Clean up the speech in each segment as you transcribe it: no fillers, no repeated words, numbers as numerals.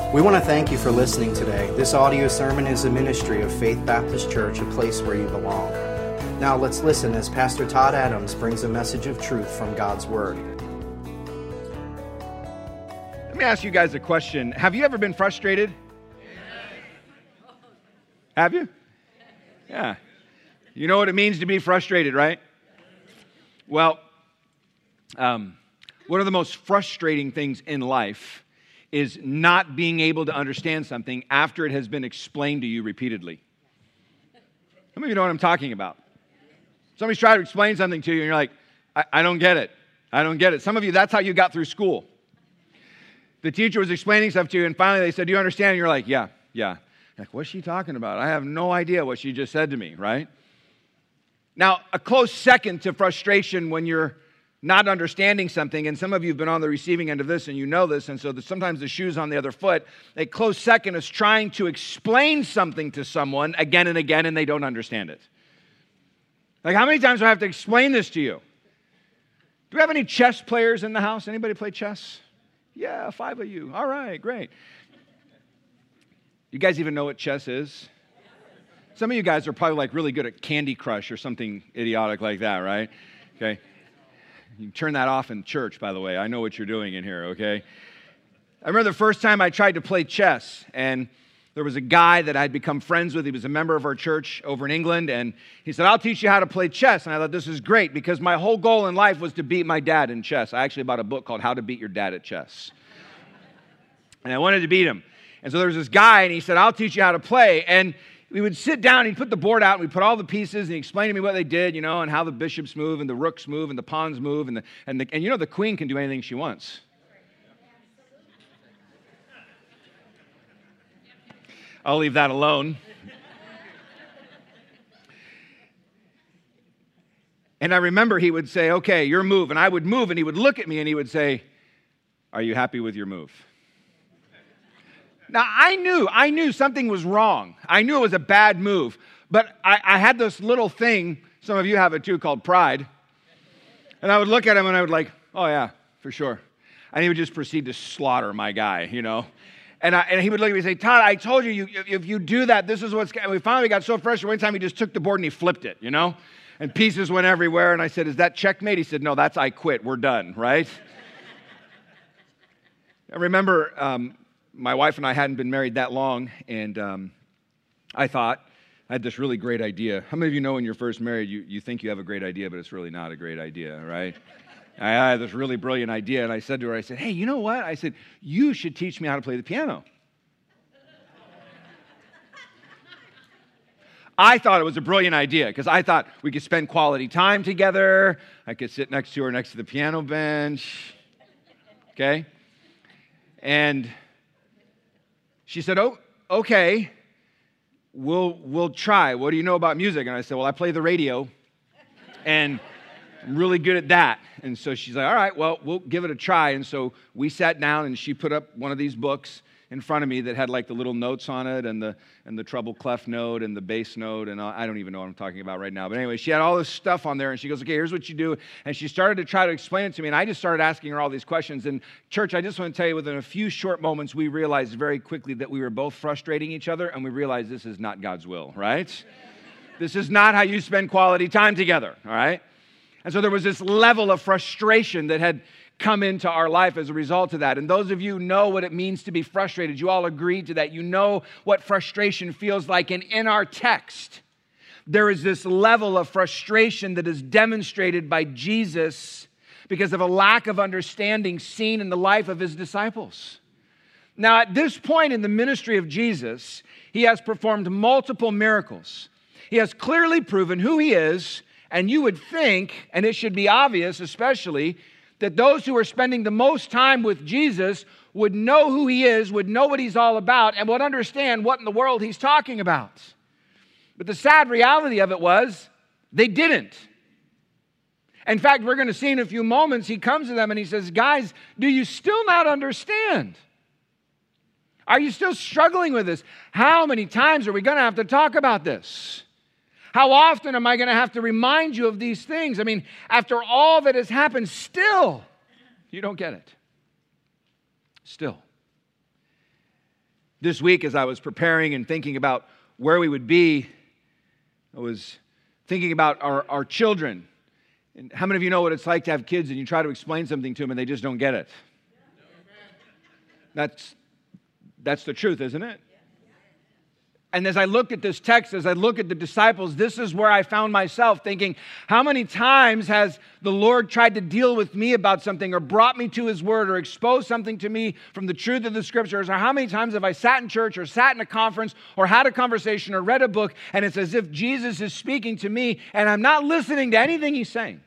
We want to thank you for listening today. This audio sermon is a ministry of Faith Baptist Church, a place where you belong. Now let's listen as Pastor Todd Adams brings a message of truth from God's Word. Let me ask you guys a question. Have you ever been frustrated? Have you? Yeah. You know what it means to be frustrated, right? Well, one of the most frustrating things in life is not being able to understand something after it has been explained to you repeatedly. How many of you know what I'm talking about? Somebody's trying to explain something to you and you're like, I don't get it. I don't get it. Some of you, that's how you got through school. The teacher was explaining stuff to you and finally they said, do you understand? And you're like, yeah. Like, what's she talking about? I have no idea what she just said to me, right? Now, a close second to frustration when you're not understanding something, and some of you have been on the receiving end of this and you know this, and so sometimes the shoe's on the other foot. A close second is trying to explain something to someone again and again and they don't understand it. Like, how many times do I have to explain this to you? Do we have any chess players in the house? Anybody play chess? Yeah, 5 of you. All right, great. You guys even know what chess is? Some of you guys are probably like really good at Candy Crush or something idiotic like that, right? Okay. You can turn that off in church, by the way. I know what you're doing in here, okay? I remember the first time I tried to play chess, and there was a guy that I'd become friends with. He was a member of our church over in England, and he said, I'll teach you how to play chess. And I thought, this is great, because my whole goal in life was to beat my dad in chess. I actually bought a book called How to Beat Your Dad at Chess. And I wanted to beat him. And so there was this guy, and he said, I'll teach you how to play. And we would sit down, he'd put the board out, and we'd put all the pieces, and he explained to me what they did, you know, and how the bishops move, and the rooks move, and the pawns move, and you know the queen can do anything she wants. I'll leave that alone. And I remember he would say, okay, your move, and I would move, and he would look at me, and he would say, are you happy with your move? Now, I knew something was wrong. I knew it was a bad move. But I had this little thing, some of you have it too, called pride. And I would look at him and I would like, oh yeah, for sure. And he would just proceed to slaughter my guy, you know. And he would look at me and say, Todd, I told you, if you do that, this is what's... And we finally got so frustrated, one time he just took the board and he flipped it, you know. And pieces went everywhere. And I said, is that checkmate? He said, no, that's I quit. We're done, right? I remember... my wife and I hadn't been married that long, and I thought I had this really great idea. How many of you know when you're first married, you think you have a great idea, but it's really not a great idea, right? I had this really brilliant idea, and I said to her, I said, hey, you know what? I said, you should teach me how to play the piano. I thought it was a brilliant idea, because I thought we could spend quality time together. I could sit next to her next to the piano bench, okay? And she said, oh, okay, we'll try. What do you know about music? And I said, well, I play the radio, and I'm really good at that. And so she's like, all right, well, we'll give it a try. And so we sat down, and she put up one of these books in front of me that had like the little notes on it and the treble clef note and the bass note, and I don't even know what I'm talking about right now. But anyway, she had all this stuff on there, and she goes, okay, here's what you do. And she started to try to explain it to me, and I just started asking her all these questions. And church, I just want to tell you, within a few short moments, we realized very quickly that we were both frustrating each other, and we realized this is not God's will, right? This is not how you spend quality time together, all right? And so there was this level of frustration that had come into our life as a result of that. And those of you who know what it means to be frustrated, you all agreed to that. You know what frustration feels like. And in our text, there is this level of frustration that is demonstrated by Jesus because of a lack of understanding seen in the life of his disciples. Now, at this point in the ministry of Jesus, he has performed multiple miracles. He has clearly proven who he is, and you would think, and it should be obvious especially, that those who are spending the most time with Jesus would know who he is, would know what he's all about, and would understand what in the world he's talking about. But the sad reality of it was, they didn't. In fact, we're going to see in a few moments, he comes to them and he says, guys, do you still not understand? Are you still struggling with this? How many times are we going to have to talk about this? How often am I going to have to remind you of these things? I mean, after all that has happened, still, you don't get it. Still. This week, as I was preparing and thinking about where we would be, I was thinking about our children. And how many of you know what it's like to have kids and you try to explain something to them and they just don't get it? That's the truth, isn't it? And as I looked at this text, as I look at the disciples, this is where I found myself thinking, how many times has the Lord tried to deal with me about something or brought me to His Word or exposed something to me from the truth of the Scriptures? Or how many times have I sat in church or sat in a conference or had a conversation or read a book and it's as if Jesus is speaking to me and I'm not listening to anything He's saying?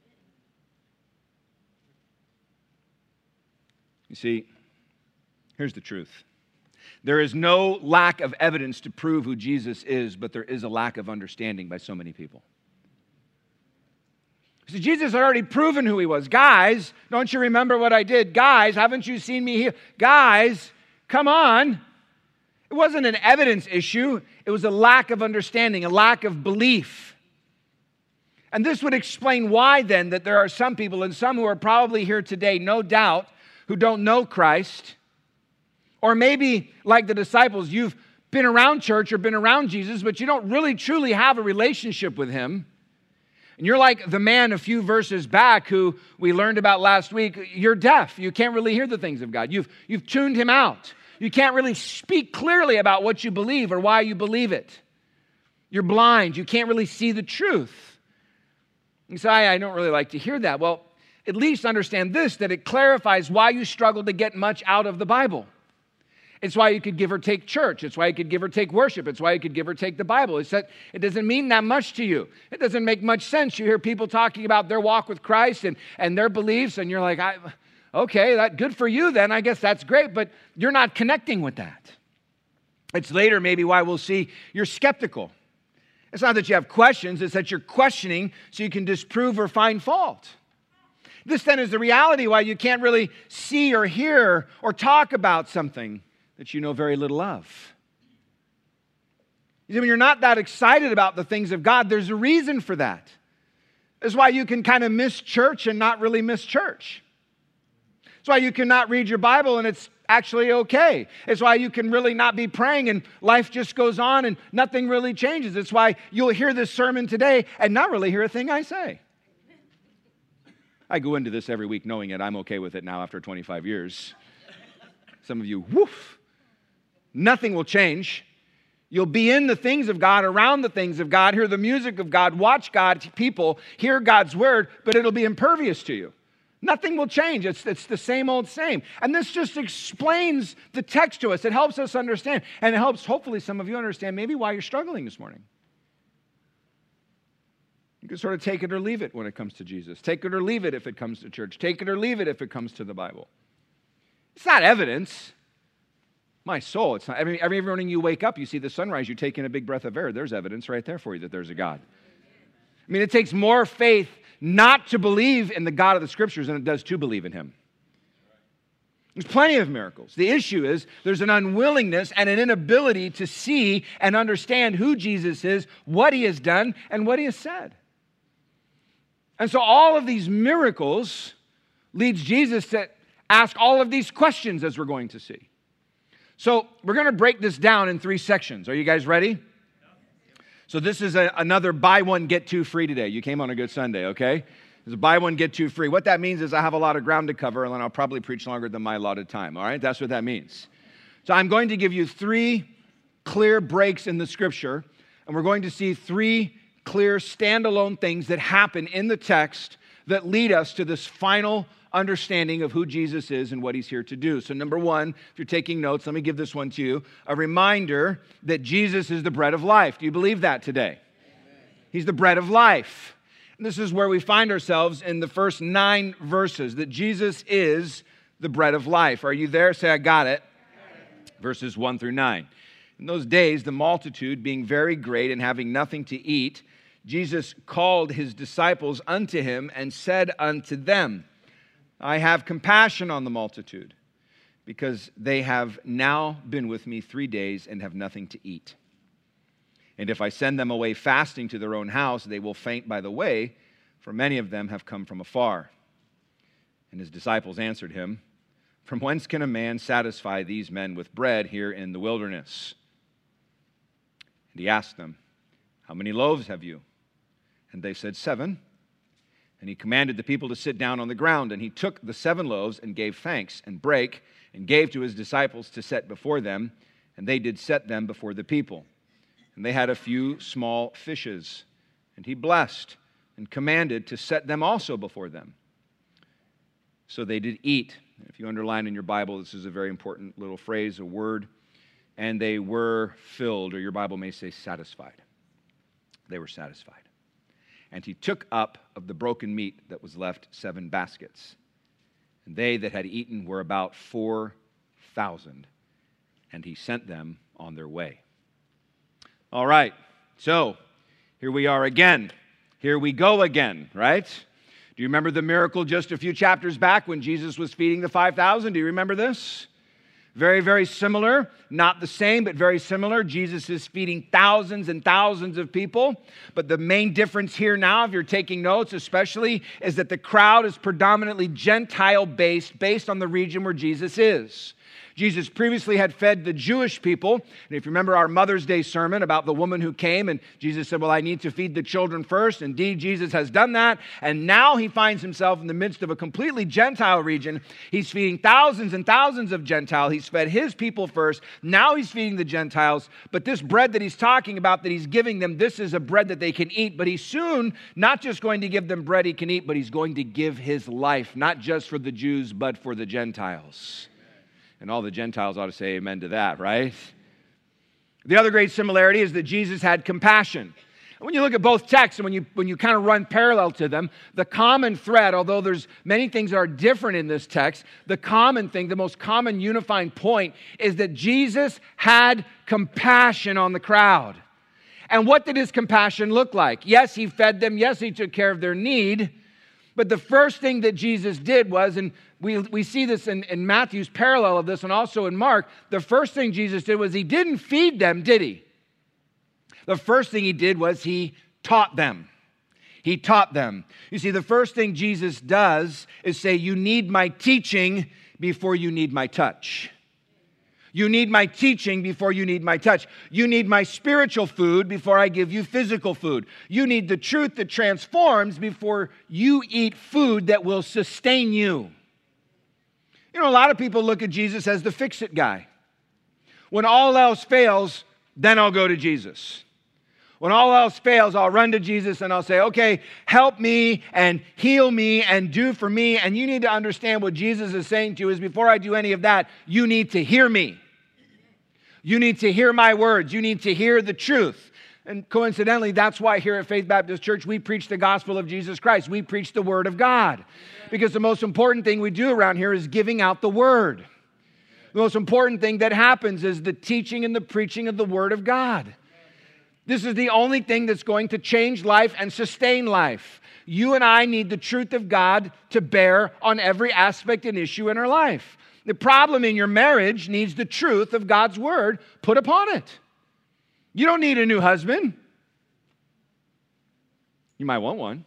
You see, here's the truth. There is no lack of evidence to prove who Jesus is, but there is a lack of understanding by so many people. See, Jesus had already proven who He was. Guys, don't you remember what I did? Guys, haven't you seen me here? Guys, come on. It wasn't an evidence issue. It was a lack of understanding, a lack of belief. And this would explain why then that there are some people, and some who are probably here today, no doubt, who don't know Christ. Or maybe, like the disciples, you've been around church or been around Jesus, but you don't really truly have a relationship with Him. And you're like the man a few verses back who we learned about last week. You're deaf. You can't really hear the things of God. You've tuned Him out. You can't really speak clearly about what you believe or why you believe it. You're blind. You can't really see the truth. You say, I don't really like to hear that. Well, at least understand this, that it clarifies why you struggle to get much out of the Bible. It's why you could give or take church. It's why you could give or take worship. It's why you could give or take the Bible. It's that it doesn't mean that much to you. It doesn't make much sense. You hear people talking about their walk with Christ and their beliefs, and you're like, okay, good for you then. I guess that's great, but you're not connecting with that. It's later maybe why we'll see you're skeptical. It's not that you have questions. It's that you're questioning so you can disprove or find fault. This then is the reality why you can't really see or hear or talk about something that you know very little of. You see, when you're not that excited about the things of God, there's a reason for that. That's why you can kind of miss church and not really miss church. It's why you cannot read your Bible and it's actually okay. It's why you can really not be praying and life just goes on and nothing really changes. It's why you'll hear this sermon today and not really hear a thing I say. I go into this every week knowing it. I'm okay with it now after 25 years. Some of you, woof. Nothing will change. You'll be in the things of God, around the things of God, hear the music of God, watch God's people, hear God's word, but it'll be impervious to you. Nothing will change. It's the same old same. And this just explains the text to us. It helps us understand. And it helps, hopefully, some of you understand maybe why you're struggling this morning. You can sort of take it or leave it when it comes to Jesus. Take it or leave it if it comes to church. Take it or leave it if it comes to the Bible. It's not evidence. My soul, it's not. Every morning you wake up, you see the sunrise, you take in a big breath of air. There's evidence right there for you that there's a God. I mean, it takes more faith not to believe in the God of the Scriptures than it does to believe in Him. There's plenty of miracles. The issue is there's an unwillingness and an inability to see and understand who Jesus is, what He has done, and what He has said. And so all of these miracles leads Jesus to ask all of these questions, as we're going to see. So we're going to break this down in 3 sections. Are you guys ready? So this is another buy one, get two free today. You came on a good Sunday, okay? It's a buy one, get two free. What that means is I have a lot of ground to cover, and then I'll probably preach longer than my allotted time, all right? That's what that means. So I'm going to give you 3 clear breaks in the Scripture, and we're going to see 3 clear standalone things that happen in the text that lead us to this final understanding of who Jesus is and what He's here to do. So number 1, if you're taking notes, let me give this one to you. A reminder that Jesus is the bread of life. Do you believe that today? Amen. He's the bread of life. And this is where we find ourselves in the first 9 verses, that Jesus is the bread of life. Are you there? Say, I got it. Verses 1 through 9. In those days, the multitude being very great and having nothing to eat, Jesus called His disciples unto Him and said unto them, I have compassion on the multitude, because they have now been with me 3 days and have nothing to eat. And if I send them away fasting to their own house, they will faint by the way, for many of them have come from afar. And His disciples answered Him, From whence can a man satisfy these men with bread here in the wilderness? And he asked them, how many loaves have you? And they said, 7. And he commanded the people to sit down on the ground. And he took the 7 loaves and gave thanks and brake and gave to his disciples to set before them. And they did set them before the people. And they had a few small fishes. And he blessed and commanded to set them also before them. So they did eat. If you underline in your Bible, this is a very important little phrase, a word. And they were filled, or your Bible may say satisfied. They were satisfied. And he took up of the broken meat that was left 7 baskets. And they that had eaten were about 4,000. And he sent them on their way. All right, so here we are again. Here we go again, right? Do you remember the miracle just a few chapters back when Jesus was feeding the 5,000? Do you remember this? Very, very similar. Not the same, but very similar. Jesus is feeding thousands and thousands of people. But the main difference here now, if you're taking notes especially, is that the crowd is predominantly Gentile-based, based on the region where Jesus is. Jesus previously had fed the Jewish people. And if you remember our Mother's Day sermon about the woman who came, and Jesus said, well, I need to feed the children first. Indeed, Jesus has done that. And now he finds himself in the midst of a completely Gentile region. He's feeding thousands and thousands of Gentiles. He's fed his people first. Now he's feeding the Gentiles. But this bread that he's talking about, that he's giving them, this is a bread that they can eat. But he's soon not just going to give them bread he can eat, but he's going to give his life, not just for the Jews, but for the Gentiles. And all the Gentiles ought to say amen to that, right? The other great similarity is that Jesus had compassion. And when you look at both texts and when you kind of run parallel to them, the common thread, although there's many things that are different in this text, the common thing, the most common unifying point is that Jesus had compassion on the crowd. And what did his compassion look like? Yes, he fed them. Yes, he took care of their need. But the first thing that Jesus did was, and we see this in Matthew's parallel of this and also in Mark, the first thing Jesus did was he didn't feed them, did he? The first thing he did was he taught them. He taught them. You see, the first thing Jesus does is say, you need my teaching before you need my touch. You need my teaching before you need my touch. You need my spiritual food before I give you physical food. You need the truth that transforms before you eat food that will sustain you. You know, a lot of people look at Jesus as the fix-it guy. When all else fails, then I'll go to Jesus. When all else fails, I'll run to Jesus and I'll say, okay, help me and heal me and do for me. And you need to understand what Jesus is saying to you is before I do any of that, you need to hear me. You need to hear my words. You need to hear the truth. And coincidentally, that's why here at Faith Baptist Church, we preach the gospel of Jesus Christ. We preach the word of God. Because the most important thing we do around here is giving out the word. The most important thing that happens is the teaching and the preaching of the word of God. This is the only thing that's going to change life and sustain life. You and I need the truth of God to bear on every aspect and issue in our life. The problem in your marriage needs the truth of God's word put upon it. You don't need a new husband. You might want one.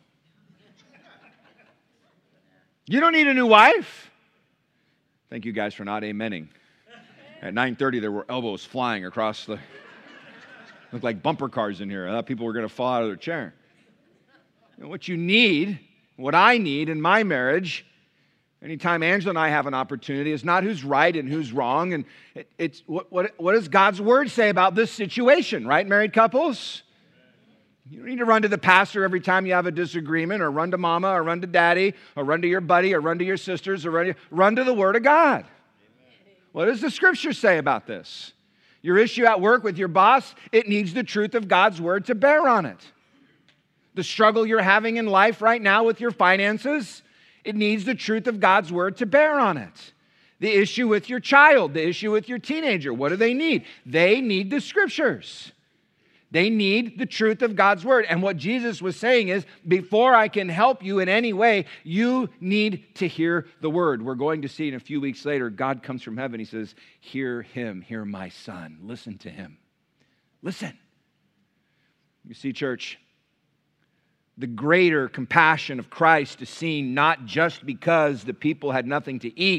You don't need a new wife. Thank you guys for not amening. At 9:30, there were elbows flying across the... Looked like bumper cars in here. I thought people were going to fall out of their chair. You know, what you need, what I need in my marriage, anytime Angela and I have an opportunity, is not who's right and who's wrong. And it's what does God's word say about this situation, right, married couples? You don't need to run to the pastor every time you have a disagreement, or run to mama, or run to daddy, or run to your buddy, or run to your sisters, or run to the word of God. What does the scripture say about this? Your issue at work with your boss, it needs the truth of God's word to bear on it. The struggle you're having in life right now with your finances, it needs the truth of God's word to bear on it. The issue with your child, the issue with your teenager, what do they need? They need the scriptures. They need the truth of God's word. And what Jesus was saying is, before I can help you in any way, you need to hear the word. We're going to see in a few weeks later, God comes from heaven. He says, hear him, hear my son. Listen to him. Listen. You see, church, the greater compassion of Christ is seen not just because the people had nothing to eat,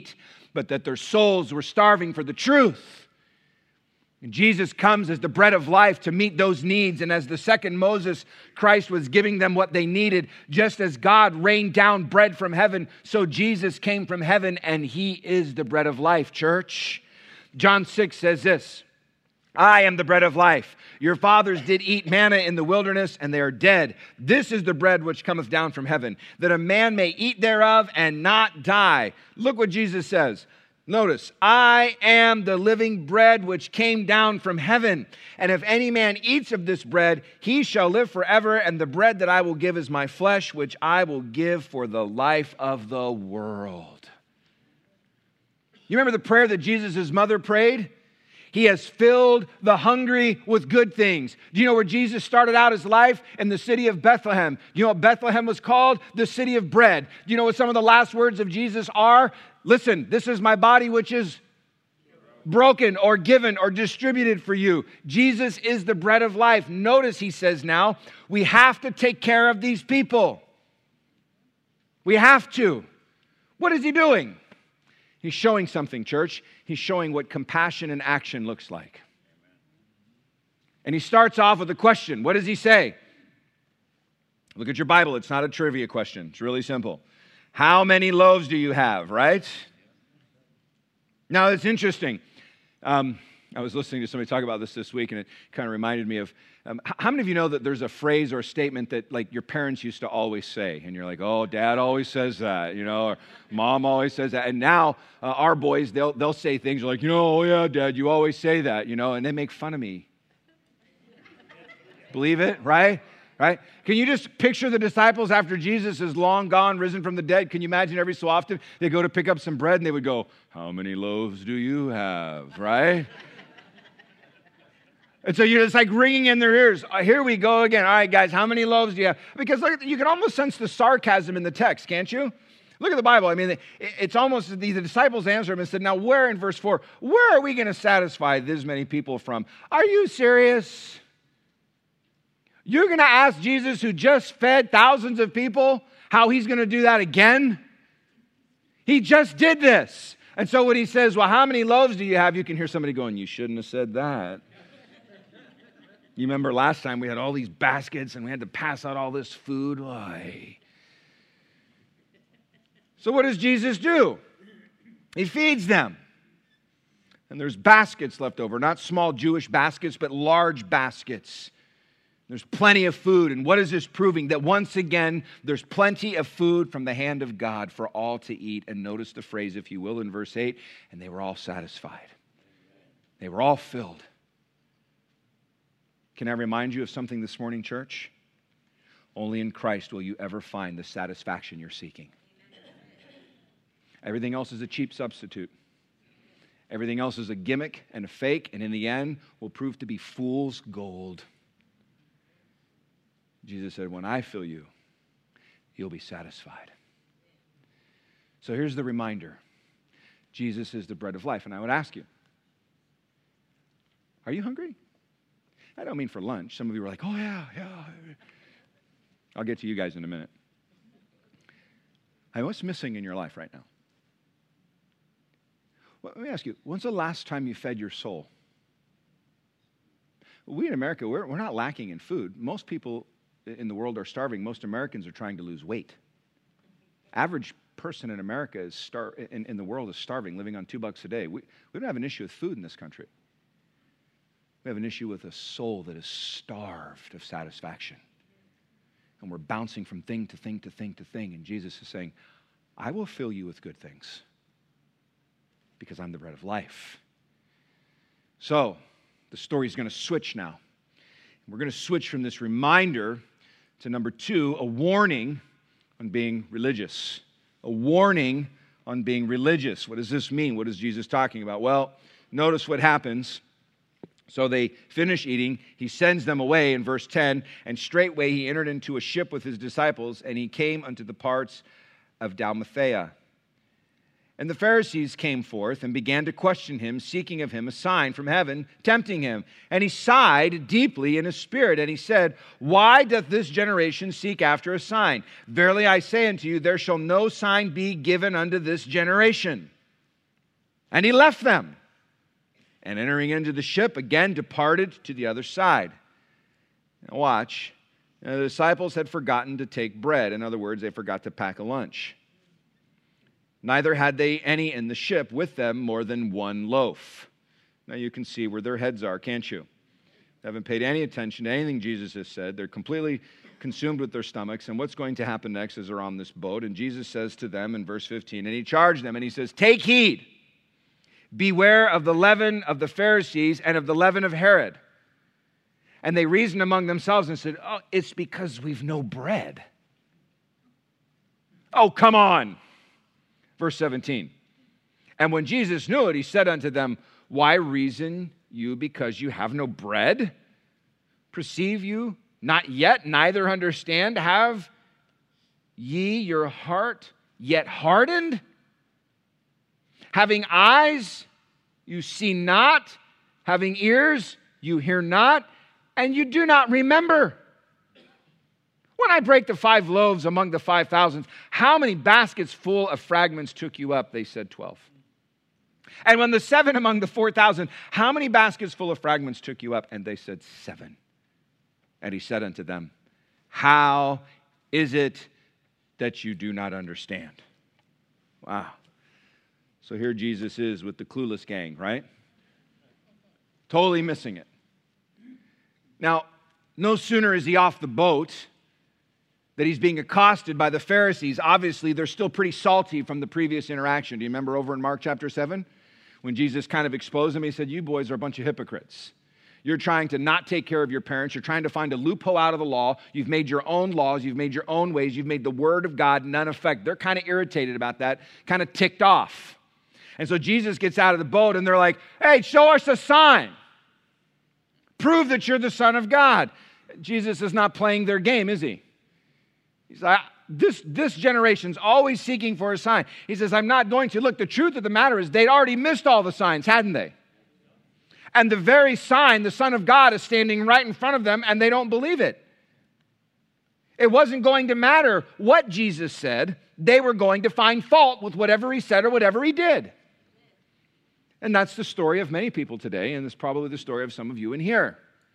but that their souls were starving for the truth. And Jesus comes as the bread of life to meet those needs. And as the second Moses, Christ was giving them what they needed. Just as God rained down bread from heaven, so Jesus came from heaven, and he is the bread of life, church. John 6 says this, I am the bread of life. Your fathers did eat manna in the wilderness, and they are dead. This is the bread which cometh down from heaven, that a man may eat thereof and not die. Look what Jesus says. Notice, I am the living bread which came down from heaven. And if any man eats of this bread, he shall live forever. And the bread that I will give is my flesh, which I will give for the life of the world. You remember the prayer that Jesus' mother prayed? He has filled the hungry with good things. Do you know where Jesus started out his life? In the city of Bethlehem. Do you know what Bethlehem was called? The city of bread. Do you know what some of the last words of Jesus are? Listen, this is my body which is broken or given or distributed for you. Jesus is the bread of life. Notice he says now, we have to take care of these people. We have to. What is he doing? He's showing something, church. He's showing what compassion in action looks like. And he starts off with a question. What does he say? Look at your Bible. It's not a trivia question. It's really simple. How many loaves do you have, right? Now, it's interesting. I was listening to somebody talk about this week, and it kind of reminded me of, how many of you know that there's a phrase or a statement that like your parents used to always say, and you're like, oh, Dad always says that, or Mom always says that, and now our boys, they'll say things like, oh yeah, Dad, you always say that, and they make fun of me. Believe it, right? Right? Can you just picture the disciples after Jesus is long gone, risen from the dead? Can you imagine every so often they go to pick up some bread and they would go, how many loaves do you have, right? And so it's like ringing in their ears. Here we go again. All right, guys, how many loaves do you have? Because look, you can almost sense the sarcasm in the text, can't you? Look at the Bible. I mean, it's almost, the disciples answered him and said, now where, in verse 4, where are we going to satisfy this many people from? Are you serious? You're going to ask Jesus, who just fed thousands of people, how he's going to do that again? He just did this. And so when he says, well, how many loaves do you have? You can hear somebody going, you shouldn't have said that. You remember last time we had all these baskets and we had to pass out all this food. Why? So what does Jesus do? He feeds them. And there's baskets left over, not small Jewish baskets, but large baskets. There's plenty of food. And what is this proving? That once again, there's plenty of food from the hand of God for all to eat. And notice the phrase, if you will, in verse 8, and they were all satisfied. They were all filled. Can I remind you of something this morning, church? Only in Christ will you ever find the satisfaction you're seeking. Everything else is a cheap substitute. Everything else is a gimmick and a fake, and in the end will prove to be fool's gold. Jesus said, when I fill you, you'll be satisfied. So here's the reminder. Jesus is the bread of life. And I would ask you, are you hungry? I don't mean for lunch. Some of you are like, oh yeah. I'll get to you guys in a minute. What's missing in your life right now? Well, let me ask you, when's the last time you fed your soul? We in America, we're not lacking in food. Most people in the world are starving. Most Americans are trying to lose weight. Average person in America in the world is starving, living on $2 a day. We don't have an issue with food in this country. We have an issue with a soul that is starved of satisfaction. And we're bouncing from thing to thing to thing to thing. And Jesus is saying, I will fill you with good things because I'm the bread of life. So, the story's going to switch now. We're going to switch from this reminder to number 2, a warning on being religious. A warning on being religious. What does this mean? What is Jesus talking about? Well, notice what happens. So they finish eating. He sends them away in verse 10. And straightway he entered into a ship with his disciples, and he came unto the parts of Dalmathea. And the Pharisees came forth and began to question him, seeking of him a sign from heaven, tempting him. And he sighed deeply in his spirit, and he said, why doth this generation seek after a sign? Verily I say unto you, there shall no sign be given unto this generation. And he left them, and entering into the ship, again departed to the other side. Now watch. Now, the disciples had forgotten to take bread. In other words, they forgot to pack a lunch. Neither had they any in the ship with them more than one loaf. Now you can see where their heads are, can't you? They haven't paid any attention to anything Jesus has said. They're completely consumed with their stomachs. And what's going to happen next is they're on this boat. And Jesus says to them in verse 15, and he charged them, and he says, take heed. Beware of the leaven of the Pharisees and of the leaven of Herod. And they reasoned among themselves and said, oh, it's because we've no bread. Oh, come on. Verse 17. And when Jesus knew it, he said unto them, why reason you because you have no bread? Perceive you not yet, neither understand? Have ye your heart yet hardened? Having eyes, you see not. Having ears, you hear not. And you do not remember. When I break the 5 loaves among the 5,000, how many baskets full of fragments took you up? They said 12. And when the 7 among the 4,000, how many baskets full of fragments took you up? And they said 7. And he said unto them, how is it that you do not understand? Wow. So here Jesus is with the clueless gang, right? Totally missing it. Now, no sooner is he off the boat that he's being accosted by the Pharisees. Obviously, they're still pretty salty from the previous interaction. Do you remember over in Mark chapter 7? When Jesus kind of exposed them, he said, you boys are a bunch of hypocrites. You're trying to not take care of your parents. You're trying to find a loophole out of the law. You've made your own laws. You've made your own ways. You've made the word of God none effect. They're kind of irritated about that, kind of ticked off. And so Jesus gets out of the boat and they're like, hey, show us a sign. Prove that you're the Son of God. Jesus is not playing their game, is he? He's like, this generation's always seeking for a sign. He says, I'm not going to. Look, the truth of the matter is they'd already missed all the signs, hadn't they? And the very sign, the Son of God, is standing right in front of them, and they don't believe it. It wasn't going to matter what Jesus said. They were going to find fault with whatever he said or whatever he did. And that's the story of many people today, and it's probably the story of some of you in here.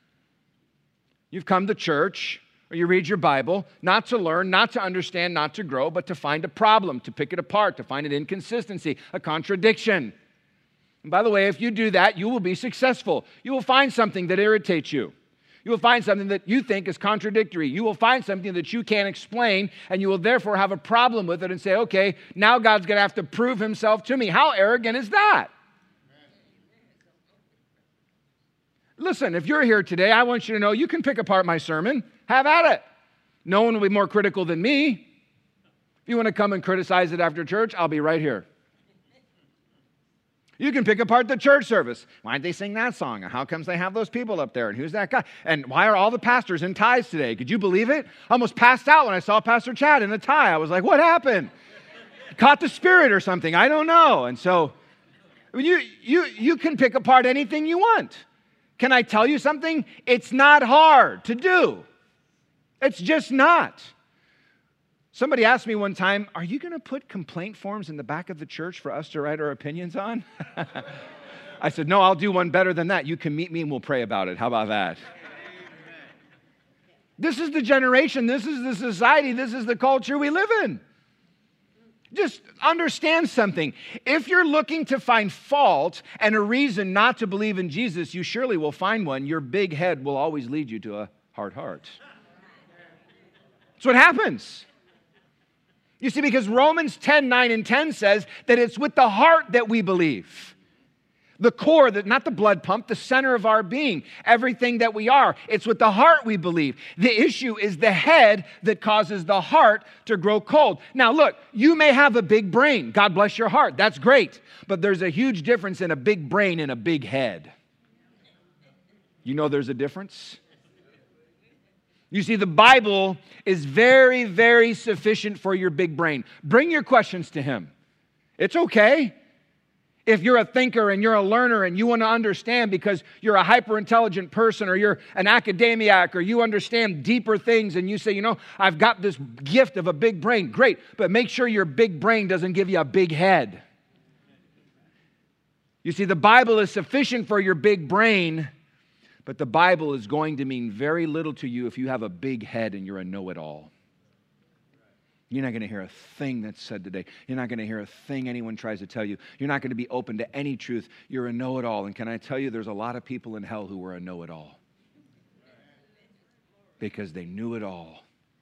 You've come to church, or you read your Bible, not to learn, not to understand, not to grow, but to find a problem, to pick it apart, to find an inconsistency, a contradiction. And by the way, if you do that, you will be successful. You will find something that irritates you. You will find something that you think is contradictory. You will find something that you can't explain, and you will therefore have a problem with it and say, okay, now God's going to have to prove himself to me. How arrogant is that? Listen, if you're here today, I want you to know you can pick apart my sermon. Have at it. No one will be more critical than me. If you want to come and criticize it after church, I'll be right here. You can pick apart the church service. Why'd they sing that song? How comes they have those people up there? And who's that guy? And why are all the pastors in ties today? Could you believe it? I almost passed out when I saw Pastor Chad in a tie. I was like, what happened? Caught the spirit or something. I don't know. And so you can pick apart anything you want. Can I tell you something? It's not hard to do. It's just not. Somebody asked me one time, are you going to put complaint forms in the back of the church for us to write our opinions on? I said, no, I'll do one better than that. You can meet me and we'll pray about it. How about that? This is the generation. This is the society. This is the culture we live in. Just understand something. If you're looking to find fault and a reason not to believe in Jesus, you surely will find one. Your big head will always lead you to a hard heart. That's what happens. You see, because Romans 10, 9, and 10 says that it's with the heart that we believe. The core, not the blood pump, the center of our being, everything that we are. It's with the heart we believe. The issue is the head that causes the heart to grow cold. Now look, you may have a big brain. God bless your heart. That's great. But there's a huge difference in a big brain and a big head. You know there's a difference? You see, the Bible is very, very sufficient for your big brain. Bring your questions to Him. It's okay. If you're a thinker and you're a learner and you want to understand because you're a hyper-intelligent person or you're an academic or you understand deeper things and you say, you know, I've got this gift of a big brain, great, but make sure your big brain doesn't give you a big head. You see, the Bible is sufficient for your big brain, but the Bible is going to mean very little to you if you have a big head and you're a know-it-all. You're not going to hear a thing that's said today. You're not going to hear a thing anyone tries to tell you. You're not going to be open to any truth. You're a know-it-all. And can I tell you, there's a lot of people in hell who were a know-it-all because they knew it all.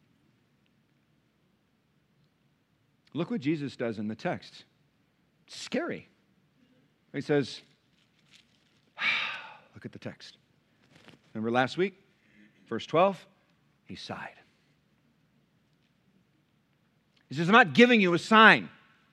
Look what Jesus does in the text. It's scary. He says, look at the text. Remember last week, verse 12? He sighed. He says, I'm not giving you a sign.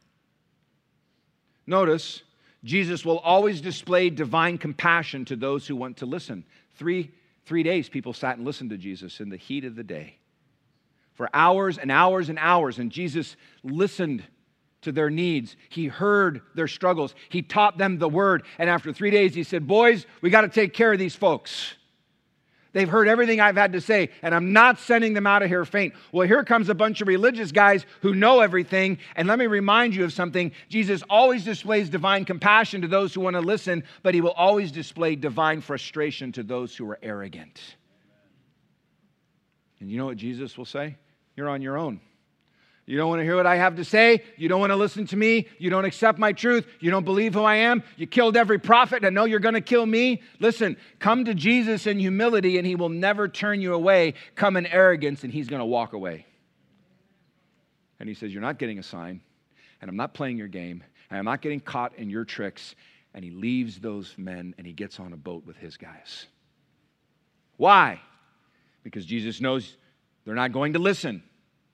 Notice, Jesus will always display divine compassion to those who want to listen. Three days people sat and listened to Jesus in the heat of the day. For hours and hours and hours, and Jesus listened to their needs. He heard their struggles. He taught them the word. And after 3 days, he said, boys, we got to take care of these folks. They've heard everything I've had to say, and I'm not sending them out of here faint. Well, here comes a bunch of religious guys who know everything, and let me remind you of something. Jesus always displays divine compassion to those who want to listen, but he will always display divine frustration to those who are arrogant. And you know what Jesus will say? You're on your own. You don't want to hear what I have to say. You don't want to listen to me. You don't accept my truth. You don't believe who I am. You killed every prophet and know you're going to kill me. Listen, come to Jesus in humility and he will never turn you away. Come in arrogance and he's going to walk away. And he says, you're not getting a sign, and I'm not playing your game, and I'm not getting caught in your tricks. And he leaves those men and he gets on a boat with his guys. Why? Because Jesus knows they're not going to listen.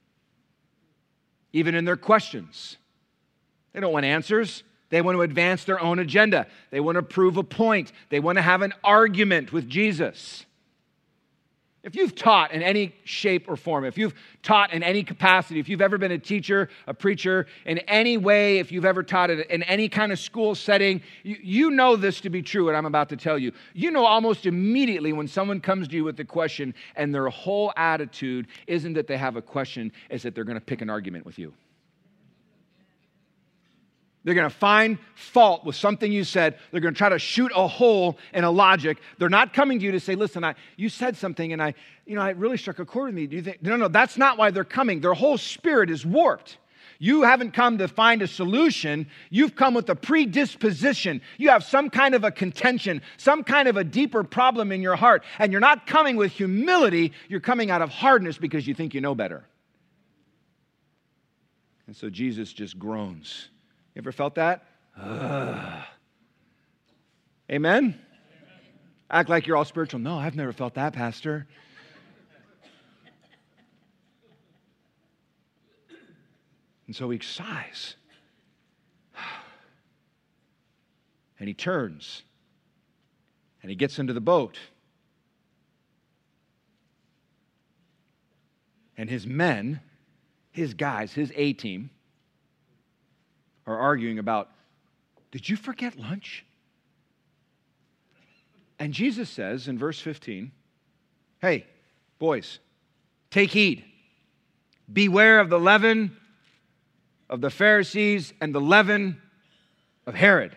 Even in their questions. They don't want answers. They want to advance their own agenda. They want to prove a point. They want to have an argument with Jesus. If you've taught in any shape or form, if you've taught in any capacity, if you've ever been a teacher, a preacher, in any way, if you've ever taught it in any kind of school setting, you know this to be true, what I'm about to tell you. You know almost immediately when someone comes to you with a question and their whole attitude isn't that they have a question, it's that they're going to pick an argument with you. They're going to find fault with something you said. They're going to try to shoot a hole in a logic. They're not coming to you to say, listen, you said something and it really struck a chord with me. Do you think? No, that's not why they're coming. Their whole spirit is warped. You haven't come to find a solution. You've come with a predisposition. You have some kind of a contention, some kind of a deeper problem in your heart. And you're not coming with humility. You're coming out of hardness because you think you know better. And so Jesus just groans. You ever felt that? Amen? Act like you're all spiritual. No, I've never felt that, Pastor. And so he sighs. And he turns. And he gets into the boat. And his men, his guys, his A-team, are arguing about, did you forget lunch? And Jesus says in verse 15, hey, boys, take heed. Beware of the leaven of the Pharisees and the leaven of Herod.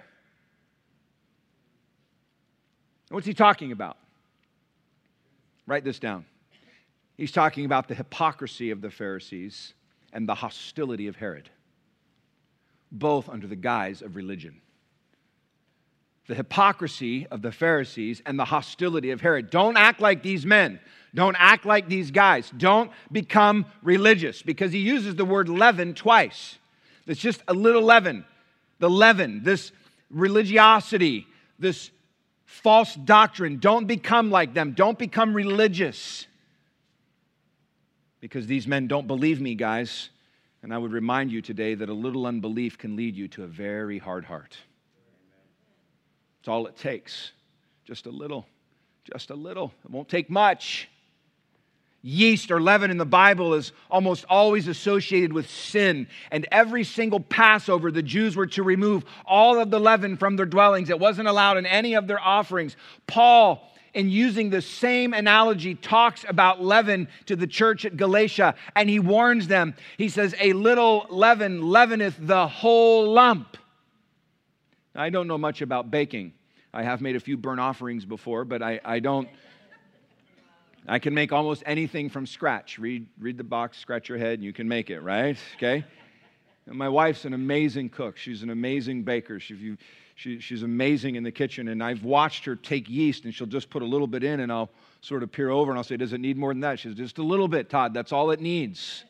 What's he talking about? Write this down. He's talking about the hypocrisy of the Pharisees and the hostility of Herod, both under the guise of religion. The hypocrisy of the Pharisees and the hostility of Herod. Don't act like these men. Don't act like these guys. Don't become religious, because he uses the word leaven twice. It's just a little leaven. The leaven, this religiosity, this false doctrine. Don't become like them. Don't become religious. Because these men don't believe me, guys. And I would remind you today that a little unbelief can lead you to a very hard heart. It's all it takes. Just a little. Just a little. It won't take much. Yeast or leaven in the Bible is almost always associated with sin. And every single Passover, the Jews were to remove all of the leaven from their dwellings. It wasn't allowed in any of their offerings. Paul, in using the same analogy, talks about leaven to the church at Galatia, and he warns them. He says, a little leaven leaveneth the whole lump. I don't know much about baking. I have made a few burnt offerings before, but I can make almost anything from scratch. Read the box, scratch your head, and you can make it, right? Okay? And my wife's an amazing cook. She's an amazing baker. She's amazing in the kitchen, and I've watched her take yeast, and she'll just put a little bit in, and I'll sort of peer over, and I'll say, does it need more than that? She says, just a little bit, Todd. That's all it needs.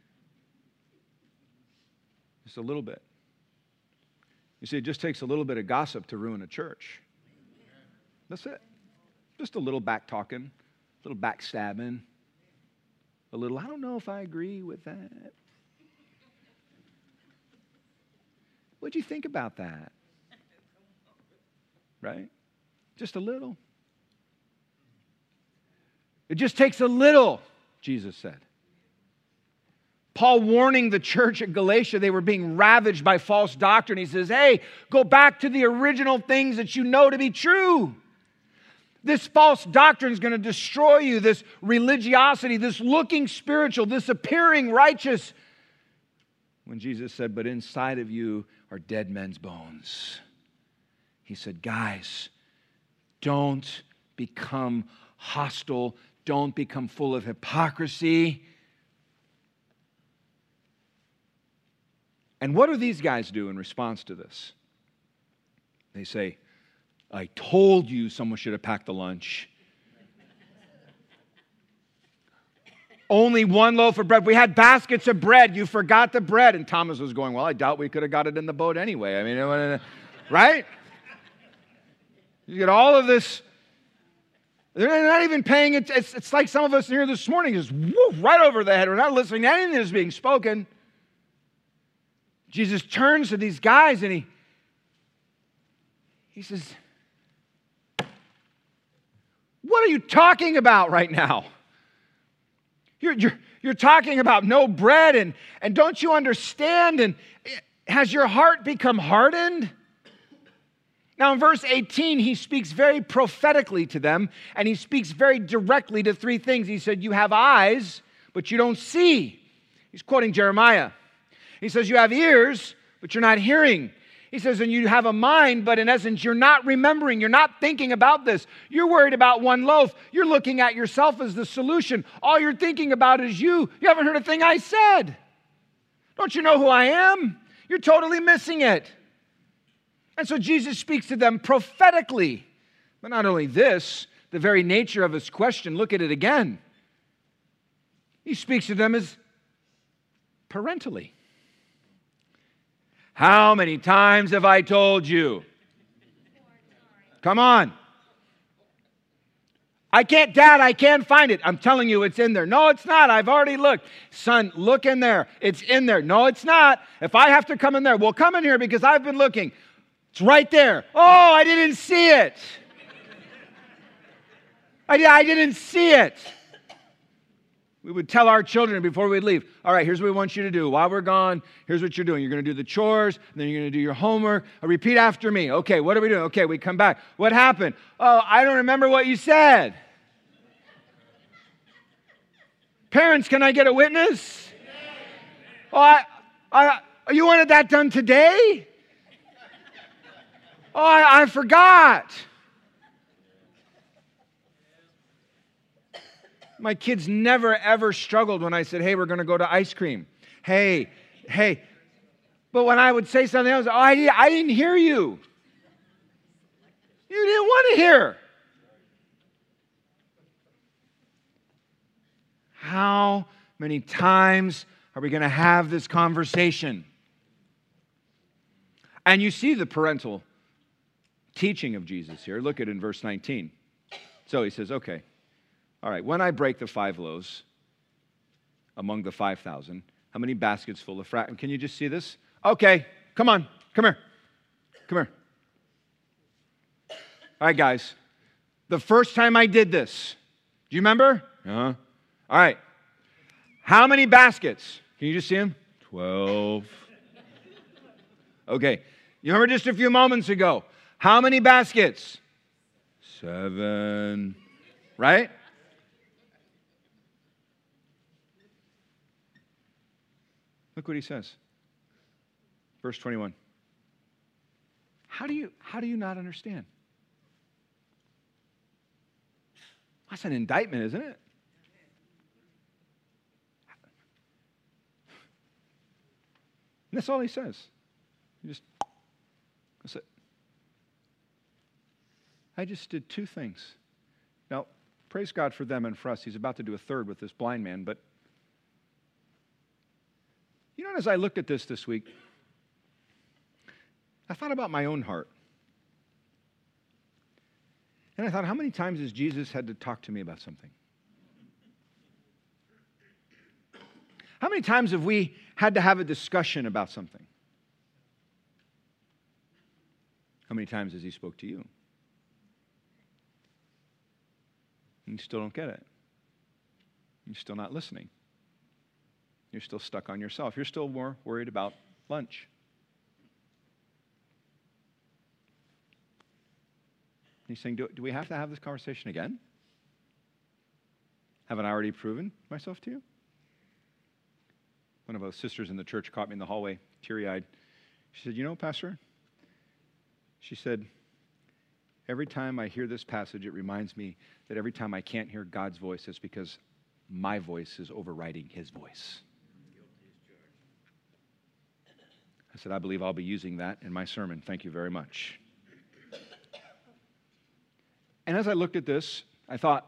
Just a little bit. You see, it just takes a little bit of gossip to ruin a church. That's it. Just a little back talking, a little backstabbing, a little, I don't know if I agree with that. What'd you think about that? Right? Just a little. It just takes a little, Jesus said. Paul warning the church at Galatia, they were being ravaged by false doctrine. He says, hey, go back to the original things that you know to be true. This false doctrine is going to destroy you, this religiosity, this looking spiritual, this appearing righteous. When Jesus said, but inside of you are dead men's bones. He said, guys, don't become hostile. Don't become full of hypocrisy. And what do these guys do in response to this? They say, I told you someone should have packed the lunch. Only one loaf of bread. We had baskets of bread. You forgot the bread. And Thomas was going, well, I doubt we could have got it in the boat anyway. I mean, right? You get all of this. They're not even paying it. It's like some of us here this morning just woof, right over the head. We're not listening to anything that's being spoken. Jesus turns to these guys and he says, what are you talking about right now? You're talking about no bread and don't you understand? And has your heart become hardened? Now in verse 18, he speaks very prophetically to them and he speaks very directly to three things. He said, you have eyes, but you don't see. He's quoting Jeremiah. He says, you have ears, but you're not hearing. He says, and you have a mind, but in essence, you're not remembering. You're not thinking about this. You're worried about one loaf. You're looking at yourself as the solution. All you're thinking about is you. You haven't heard a thing I said. Don't you know who I am? You're totally missing it. And so Jesus speaks to them prophetically. But not only this, the very nature of his question, look at it again. He speaks to them as parentally. How many times have I told you? Come on. Dad, I can't find it. I'm telling you, it's in there. No, it's not. I've already looked. Son, look in there. It's in there. No, it's not. If I have to come in there, well, come in here because I've been looking. It's right there. Oh, I didn't see it. I didn't see it. We would tell our children before we'd leave, all right, here's what we want you to do. While we're gone, here's what you're doing. You're going to do the chores, and then you're going to do your homework. Repeat after me. Okay, what are we doing? Okay, we come back. What happened? Oh, I don't remember what you said. Parents, can I get a witness? Oh, you wanted that done today? Oh, I forgot. My kids never, ever struggled when I said, hey, we're going to go to ice cream. Hey. But when I would say something else, oh, I didn't hear you. You didn't want to hear. How many times are we going to have this conversation? And you see the parental teaching of Jesus here. Look at it in verse 19. So he says, okay. All right, when I break the 5 loaves among the 5,000, how many baskets full of fragments? Can you just see this? Okay, come on, come here. All right, guys, the first time I did this, do you remember? Uh-huh. All right, how many baskets? Can you just see them? 12. Okay, you remember just a few moments ago, how many baskets? 7, right? Look what he says. Verse 21. How do you not understand? That's an indictment, isn't it? And that's all he says. That's it. I just did two things. Now, praise God for them and for us. He's about to do a third with this blind man. But, you know, as I looked at this week, I thought about my own heart. And I thought, how many times has Jesus had to talk to me about something? How many times have we had to have a discussion about something? How many times has he spoke to you? And you still don't get it. You're still not listening. You're still stuck on yourself. You're still more worried about lunch. He's saying, do we have to have this conversation again? Haven't I already proven myself to you? One of our sisters in the church caught me in the hallway, teary-eyed. She said, you know, Pastor, she said, every time I hear this passage, it reminds me that every time I can't hear God's voice, it's because my voice is overriding his voice. I said, I believe I'll be using that in my sermon. Thank you very much. And as I looked at this, I thought,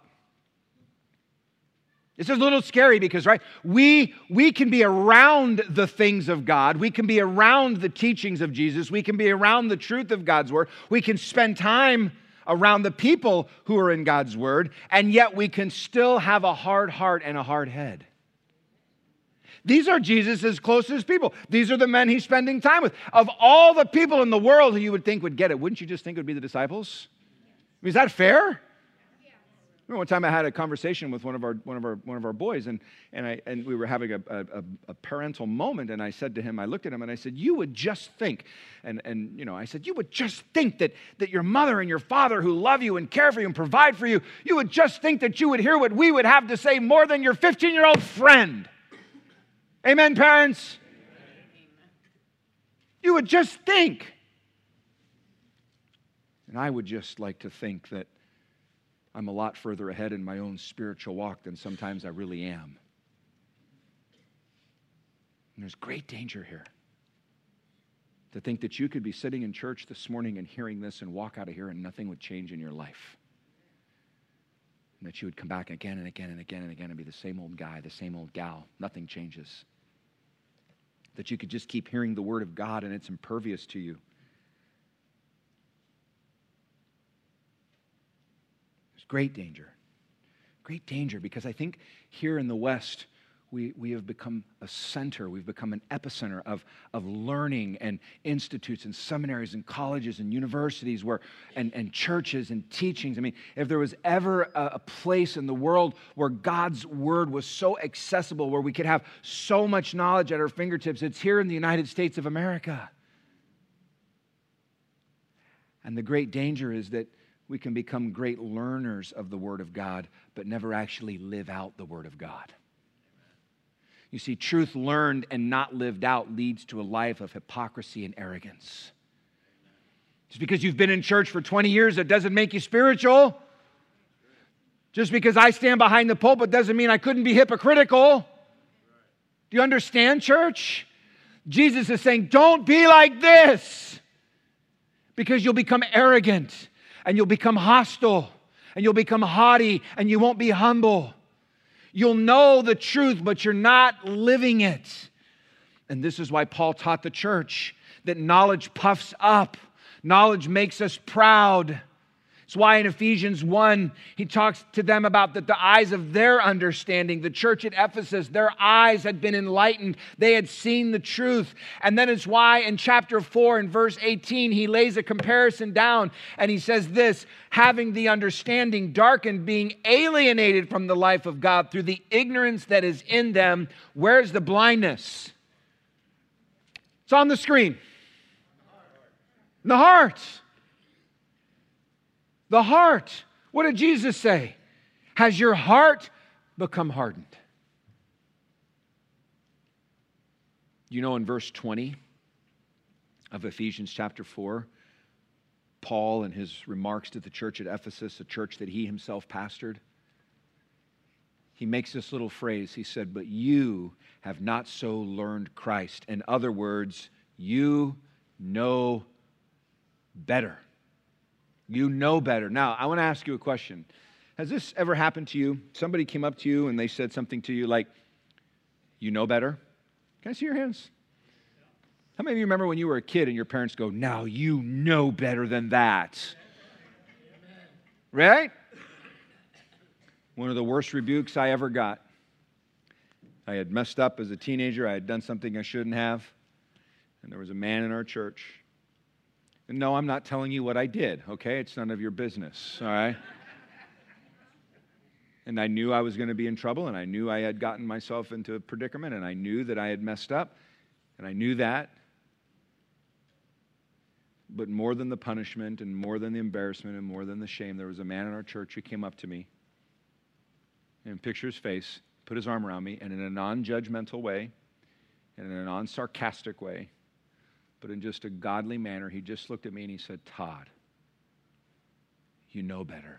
this is a little scary because, right, we can be around the things of God. We can be around the teachings of Jesus. We can be around the truth of God's word. We can spend time around the people who are in God's word, and yet we can still have a hard heart and a hard head. These are Jesus' closest people. These are the men he's spending time with. Of all the people in the world who you would think would get it, wouldn't you just think it would be the disciples? I mean, is that fair? I remember one time I had a conversation with one of our boys, and we were having a parental moment, and I said to him, I looked at him and I said, you would just think, I said, you would just think that your mother and your father who love you and care for you and provide for you, you would just think that you would hear what we would have to say more than your 15-year-old friend. Amen, parents? You would just think. And I would just like to think that I'm a lot further ahead in my own spiritual walk than sometimes I really am. And there's great danger here. To think that you could be sitting in church this morning and hearing this and walk out of here and nothing would change in your life. And that you would come back again and again and again and again and be the same old guy, the same old gal. Nothing changes. That you could just keep hearing the word of God and it's impervious to you. Great danger, because I think here in the West, we have become a center, we've become an epicenter of learning and institutes and seminaries and colleges and universities and churches and teachings. I mean, if there was ever a place in the world where God's word was so accessible, where we could have so much knowledge at our fingertips, it's here in the United States of America. And the great danger is that we can become great learners of the Word of God, but never actually live out the Word of God. You see, truth learned and not lived out leads to a life of hypocrisy and arrogance. Just because you've been in church for 20 years, it doesn't make you spiritual. Just because I stand behind the pulpit doesn't mean I couldn't be hypocritical. Do you understand, church? Jesus is saying, don't be like this, because you'll become arrogant. And you'll become hostile, and you'll become haughty, and you won't be humble. You'll know the truth, but you're not living it. And this is why Paul taught the church that knowledge puffs up. Knowledge makes us proud. It's why in Ephesians 1, he talks to them about that the eyes of their understanding, the church at Ephesus, their eyes had been enlightened. They had seen the truth. And then it's why in chapter 4 and verse 18, he lays a comparison down and he says this, having the understanding darkened, being alienated from the life of God through the ignorance that is in them. Where's the blindness? It's on the screen. In the heart. The heart. What did Jesus say? Has your heart become hardened? You know, in verse 20 of Ephesians chapter 4, Paul in his remarks to the church at Ephesus, a church that he himself pastored. He makes this little phrase. He said, "But you have not so learned Christ." In other words, you know better. You know better. Now, I want to ask you a question. Has this ever happened to you? Somebody came up to you and they said something to you like, "You know better"? Can I see your hands? How many of you remember when you were a kid and your parents go, "Now you know better than that"? Right? One of the worst rebukes I ever got. I had messed up as a teenager. I had done something I shouldn't have. And there was a man in our church. And no, I'm not telling you what I did, okay? It's none of your business, all right? And I knew I was going to be in trouble, and I knew I had gotten myself into a predicament, and I knew that I had messed up, and I knew that. But more than the punishment, and more than the embarrassment, and more than the shame, there was a man in our church who came up to me and picture his face, put his arm around me, and in a non-judgmental way, and in a non-sarcastic way, but in just a godly manner, he just looked at me and he said, "Todd, you know better.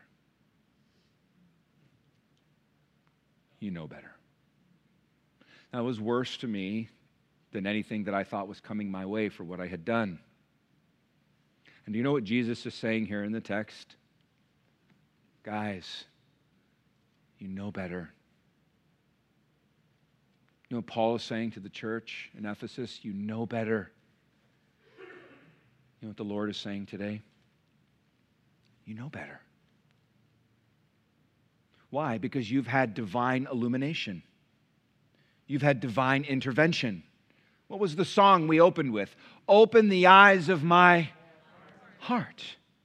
You know better." That was worse to me than anything that I thought was coming my way for what I had done. And do you know what Jesus is saying here in the text? Guys, you know better. You know what Paul is saying to the church in Ephesus? You know better. You know what the Lord is saying today? You know better. Why? Because you've had divine illumination. You've had divine intervention. What was the song we opened with? Open the eyes of my heart.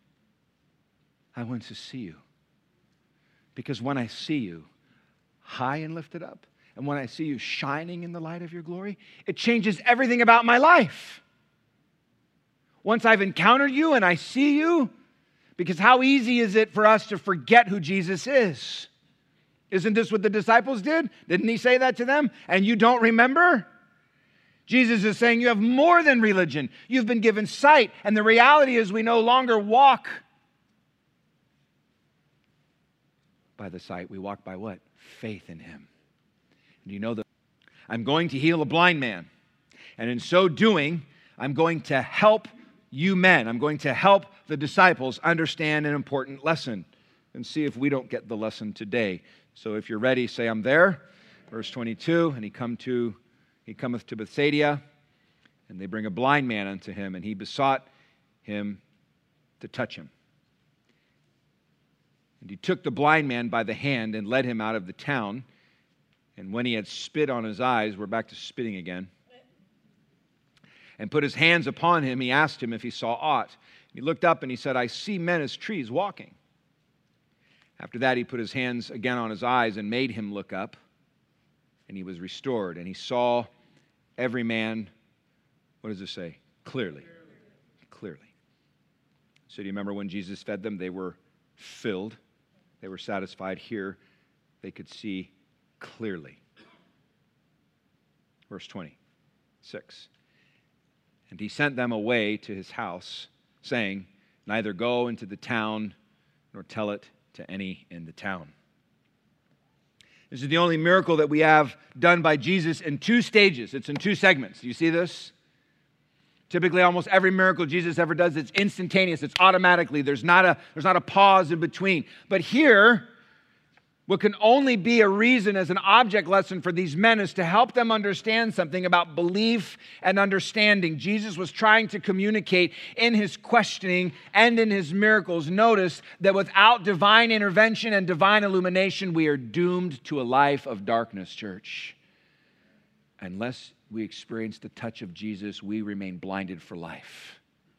I want to see you. Because when I see you high and lifted up, and when I see you shining in the light of your glory, it changes everything about my life. Once I've encountered you and I see you, because how easy is it for us to forget who Jesus is? Isn't this what the disciples did? Didn't he say that to them? And you don't remember? Jesus is saying you have more than religion. You've been given sight. And the reality is we no longer walk by the sight. We walk by what? Faith in him. And you know that I'm going to heal a blind man. And in so doing, I'm going to help you men. I'm going to help the disciples understand an important lesson and see if we don't get the lesson today. So if you're ready, say, "I'm there." Verse 22, and he cometh to Bethsaida, and they bring a blind man unto him, and he besought him to touch him. And he took the blind man by the hand and led him out of the town. And when he had spit on his eyes, we're back to spitting again, and put his hands upon him, he asked him if he saw aught. He looked up and he said, "I see men as trees walking." After that, he put his hands again on his eyes and made him look up, and he was restored. And he saw every man, what does it say? Clearly. Clearly. So do you remember when Jesus fed them? They were filled. They were satisfied. Here, they could see clearly. Verse 26. And he sent them away to his house, saying, "Neither go into the town, nor tell it to any in the town." This is the only miracle that we have done by Jesus in two stages. It's in two segments. Do you see this? Typically, almost every miracle Jesus ever does, it's instantaneous. It's automatically. There's not a pause in between. But here, what can only be a reason as an object lesson for these men is to help them understand something about belief and understanding. Jesus was trying to communicate in his questioning and in his miracles. Notice that without divine intervention and divine illumination, we are doomed to a life of darkness, church. Unless we experience the touch of Jesus, we remain blinded for life.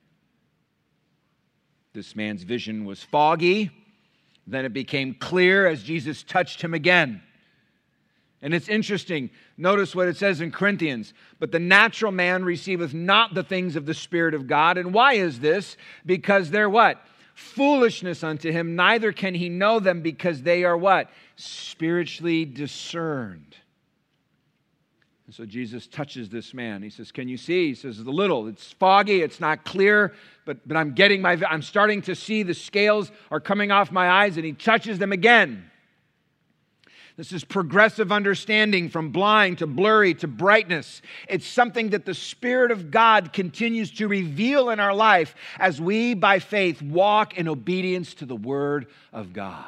This man's vision was foggy. Then it became clear as Jesus touched him again. And it's interesting. Notice what it says in Corinthians. But the natural man receiveth not the things of the Spirit of God. And why is this? Because they're what? Foolishness unto him. Neither can he know them because they are what? Spiritually discerned. And so Jesus touches this man. He says, can you see? He says, a little. It's foggy. It's not clear, but I'm starting to see the scales are coming off my eyes, and he touches them again. This is progressive understanding from blind to blurry to brightness. It's something that the Spirit of God continues to reveal in our life as we, by faith, walk in obedience to the Word of God.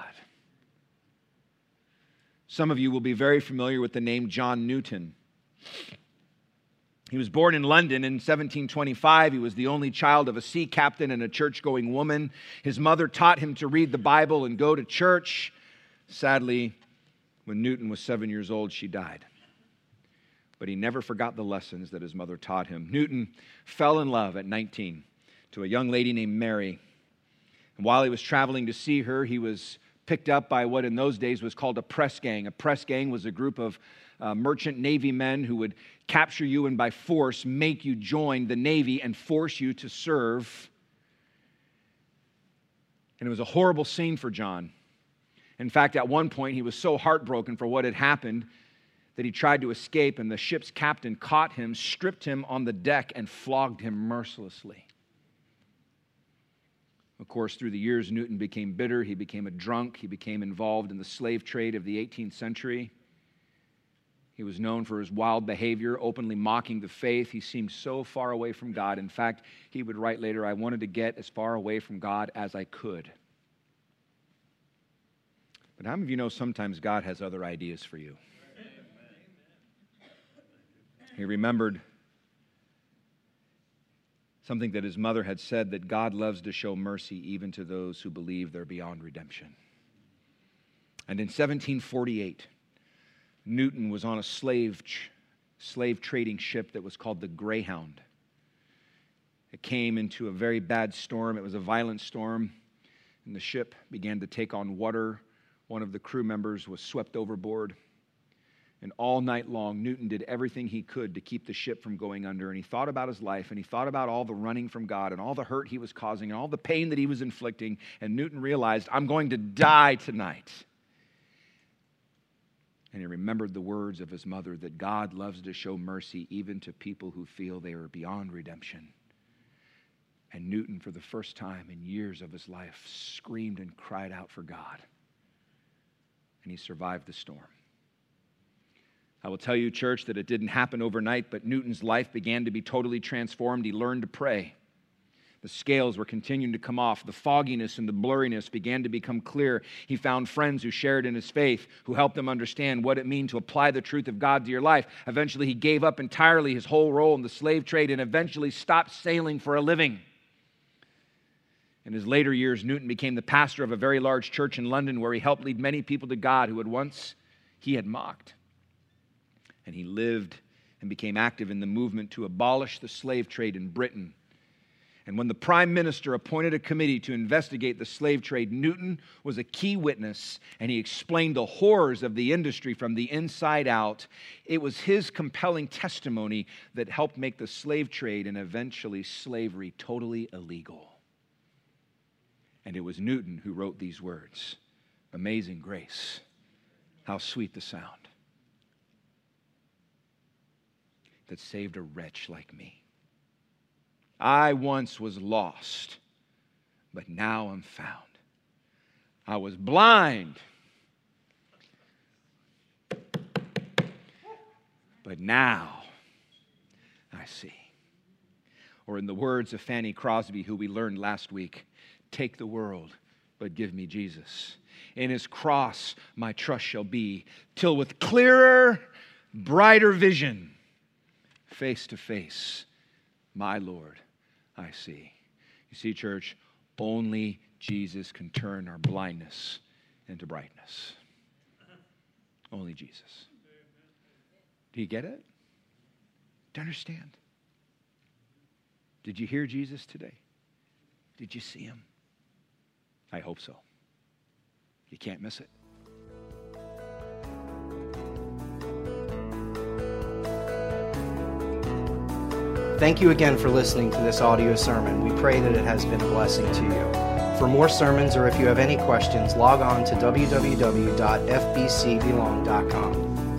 Some of you will be very familiar with the name John Newton. He was born in London in 1725. He was the only child of a sea captain and a church-going woman. His mother taught him to read the Bible and go to church. Sadly, when Newton was 7 years old, she died. But he never forgot the lessons that his mother taught him. Newton fell in love at 19 to a young lady named Mary. And while he was traveling to see her, he was picked up by what in those days was called a press gang. A press gang was a group of merchant Navy men who would capture you and by force make you join the Navy and force you to serve. And it was a horrible scene for John. In fact, at one point, he was so heartbroken for what had happened that he tried to escape, and the ship's captain caught him, stripped him on the deck, and flogged him mercilessly. Of course, through the years, Newton became bitter. He became a drunk. He became involved in the slave trade of the 18th century. He was known for his wild behavior, openly mocking the faith. He seemed so far away from God. In fact, he would write later, I wanted to get as far away from God as I could. But how many of you know sometimes God has other ideas for you? He remembered something that his mother had said, that God loves to show mercy even to those who believe they're beyond redemption. And in 1748, Newton was on a slave trading ship that was called the Greyhound. It came into a very bad storm. It was a violent storm, and the ship began to take on water. One of the crew members was swept overboard. And all night long, Newton did everything he could to keep the ship from going under. And he thought about his life, and he thought about all the running from God and all the hurt he was causing and all the pain that he was inflicting. And Newton realized, I'm going to die tonight. And he remembered the words of his mother that God loves to show mercy even to people who feel they are beyond redemption. And Newton, for the first time in years of his life, screamed and cried out for God. And he survived the storm. I will tell you, church, that it didn't happen overnight, but Newton's life began to be totally transformed. He learned to pray. The scales were continuing to come off. The fogginess and the blurriness began to become clear. He found friends who shared in his faith, who helped him understand what it meant to apply the truth of God to your life. Eventually, he gave up entirely his whole role in the slave trade and eventually stopped sailing for a living. In his later years, Newton became the pastor of a very large church in London where he helped lead many people to God who he had mocked. And he lived and became active in the movement to abolish the slave trade in Britain. And when the prime minister appointed a committee to investigate the slave trade, Newton was a key witness, and he explained the horrors of the industry from the inside out. It was his compelling testimony that helped make the slave trade and eventually slavery totally illegal. And it was Newton who wrote these words, "Amazing grace, how sweet the sound that saved a wretch like me. I once was lost, but now I'm found. I was blind, but now I see." Or in the words of Fanny Crosby, who we learned last week, "Take the world, but give me Jesus. In his cross my trust shall be, till with clearer, brighter vision, face to face, my Lord, I see." You see, church, only Jesus can turn our blindness into brightness. Only Jesus. Do you get it? Do you understand? Did you hear Jesus today? Did you see him? I hope so. You can't miss it. Thank you again for listening to this audio sermon. We pray that it has been a blessing to you. For more sermons, or if you have any questions, log on to www.fbcbelong.com.